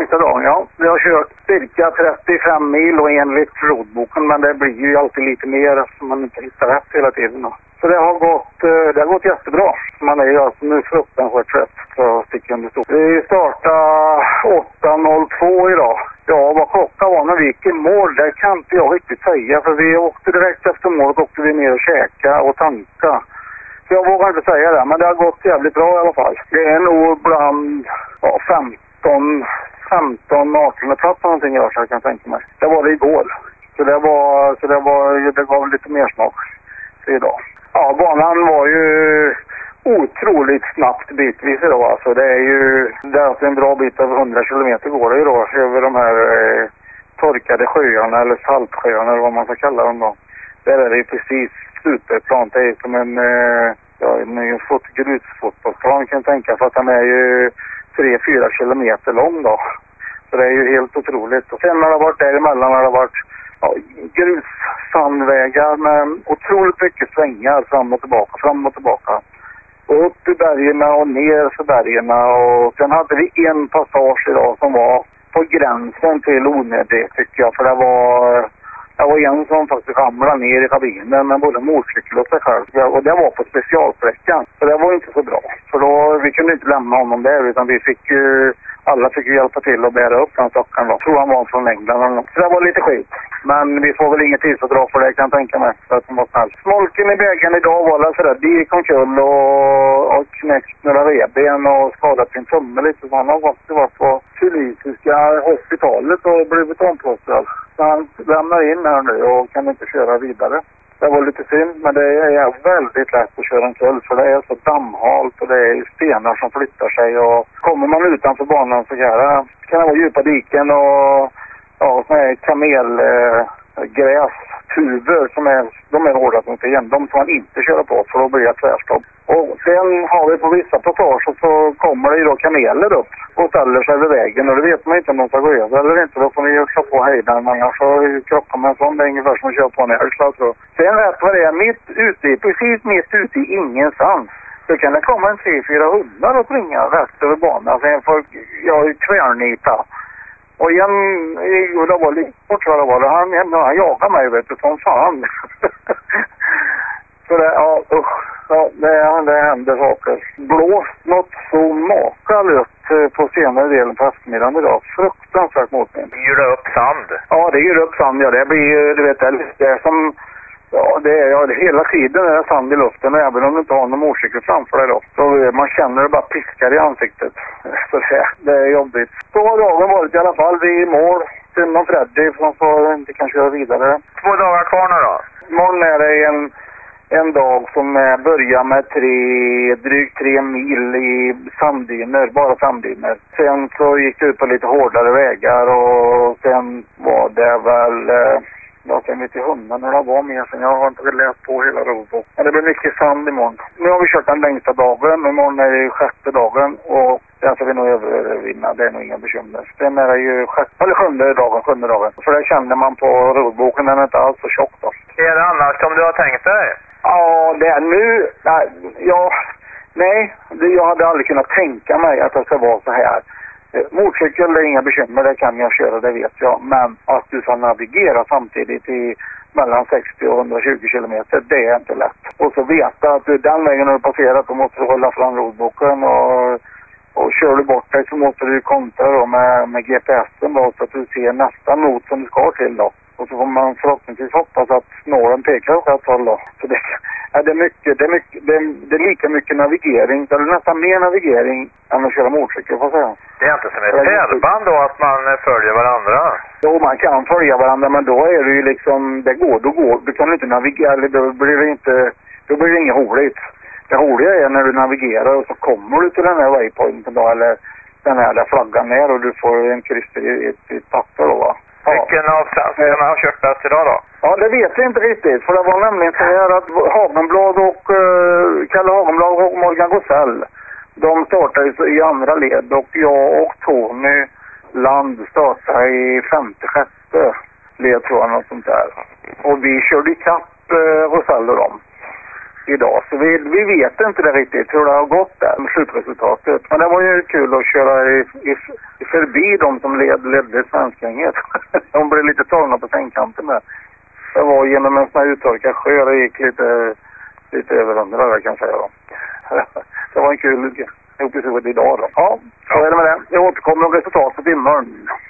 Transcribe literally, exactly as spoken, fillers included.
sista dagen, ja. Vi har kört cirka trettiofem mil och enligt roadboken, men det blir ju alltid lite mer eftersom man inte hittar rätt hela tiden då. Så det har gått, det har gått jättebra. Man är ju alltså nu fruktansvärt trött för sticka under stol. Vi startade åtta noll två idag. Ja, vad klockan var när vi gick i mål, det kan inte jag riktigt säga. För vi åkte direkt efter målet, åkte vi ner och käka och tanka. Så jag vågar inte säga det, men det har gått jävligt bra i alla fall. Det är nog bland ja, femton, femton, arton plats någonting jag så jag kan tänka mig. Det var det igår. Så det var, så det var, det gav lite mer smak idag. Ja, banan var ju otroligt snabbt bitvis idag. Alltså det är ju, det är alltså en bra bit över hundra kilometer går det idag över de här eh, torkade sjöarna eller saltsjöarna eller vad man ska kalla dem då. Där är det ju precis superplan. Det är som en, eh, ja, en fot, grusfotbollsplan kan jag tänka, för att den är ju tre fyra kilometer lång då. Så det är ju helt otroligt. Och sen har det varit däremellan har det varit ja, grussandvägar med otroligt mycket svängar fram och tillbaka, fram och tillbaka. Och upp i bergerna och ner för bergerna. Och sen hade vi en passage idag som var på gränsen till onödigt tycker jag. För det var, det var en som faktiskt ramlade ner i kabinen med både motorcykel och sig själv. Och det var på specialsträckan. Så det var inte så bra. För då, vi kunde inte lämna honom där utan vi fick ju... Alla fick ju hjälpa till att bära upp den stockan då. Tror han var från England eller något. Så det var lite skit. Men vi får väl inget tid att dra för det kan jag tänka mig. För att det var snällt. Smolken i bägen idag var det sådär. Det gick omkull och, och knäckt några reben och skadat sin tumme lite. Så han har gått till vart på Fysiska hospitalet och blivit omplåstrad. Så han lämnar in här nu och kan inte köra vidare. Det var lite synd, men det är väldigt lätt att köra en kull för det är så dammhalt och det är stenar som flyttar sig och kommer man utanför banan så kan det, kan det vara djupa diken och ja, såna här kamelgrästuber som är, de är hårda som inte igen, de får man inte köra på för då blir det tvärstopp. Och sen har vi på vissa passager så kommer det ju då kameler upp och ställer sig vid vägen och det vet man inte om de ska gå över eller inte. Då får ni ju slå på hejdan, annars så krockar man sån. Det är ungefär som att köra på en älgslag tror jag. Sen rätt vad det är, mitt ute, precis mitt ute i ingenstans. Så kan det komma en tre fyra hundar och springa rätt över banan. Sen får jag tvärnita. Och igen, och det var lite bort vad det var. Han, han jagade mig vet du, som fan. Så det, ja usch. Ja, det, det händer saker. Blåst något så makalöst på senare delen på eftermiddagen idag. Fruktansvärt motvind. Gör det upp sand? Ja, det gör upp sand. Ja, det blir, du vet, det är som... Ja, det är ja, hela tiden är det sand i luften. Även om du inte har någon motorcykel framför dig då. Så man känner det bara piskar i ansiktet. Så det, det är jobbigt. Så har dagen varit i alla fall. Vi är i mål. Sen om Freddy som så inte kan köra vidare. Två dagar kvar nu då? Imorgon är det en... En dag som börjar med tre, drygt tre mil i sanddyner, bara sanddyner. Sen så gick det ut på lite hårdare vägar och sen var det väl, ja sen vet jag hundan när det var mer sen jag har inte läst på hela roadbook. Men det blir mycket sand imorgon. Nu har vi kört den längsta dagen, imorgon är det sjätte dagen och den ska vi nog övervinna, det är nog inga bekymmer. Sen är det ju sjätte, eller sjunde dagen, sjunde dagen. För det känner man på roadboken, den är inte alls så tjock då. Är det annars som du har tänkt dig? Ja, det är nu, nej, ja, nej, det, jag hade aldrig kunnat tänka mig att det ska vara så här. Motorcykel är inga bekymmer, det kan jag köra, det vet jag. Men att du ska navigera samtidigt i mellan sextio och hundratjugo kilometer, det är inte lätt. Och så veta att du den vägen har du passerat, då måste du hålla fram roadboken och, och kör du bort dig så måste du kontra då med, med G P S'en då, så att du ser nästa not som du ska till då. Och så får man förhoppningsvis hoppas att snåren pekar åt rätt håll då. Så det, ja, det, är mycket, det, är mycket, det, är, det är lika mycket navigering, eller nästan mer navigering än att köra motorcykel, får jag säga. Det är inte som ett pärlband då att man följer varandra? Jo, man kan följa varandra, men då är det ju liksom, det går, då går, du kan inte navigera, eller då blir det inte, då blir det inget roligt. Det roliga är när du navigerar och så kommer du till den här waypointen då, eller den här där flaggan är och du får en kryss i ett, ett papper då va. Vilken av svenskarna har kört bäst idag då? Ja, det vet vi inte riktigt. För det var nämligen så här att Hagenblad och uh, Kalle Hagenblad och Morgan Gosell, de startade i andra led och jag och Tony Land startade i femte, sjätte led tror jag, något sånt där. Och vi körde i kapp uh, Gosell och dem. idag. Så vi, vi vet inte det riktigt hur det har gått där med slutresultatet. Men det var ju kul att köra i, i, i förbi de som led, ledde svenskgänget. De blev lite tagna på sängkanten där. Det var genom en sån här uttorkad sjö. Det gick lite, lite över hundra där kan jag säga då. Det var en kul episod idag då. Ja, så är det med det. Jag återkommer om resultatet imorgon.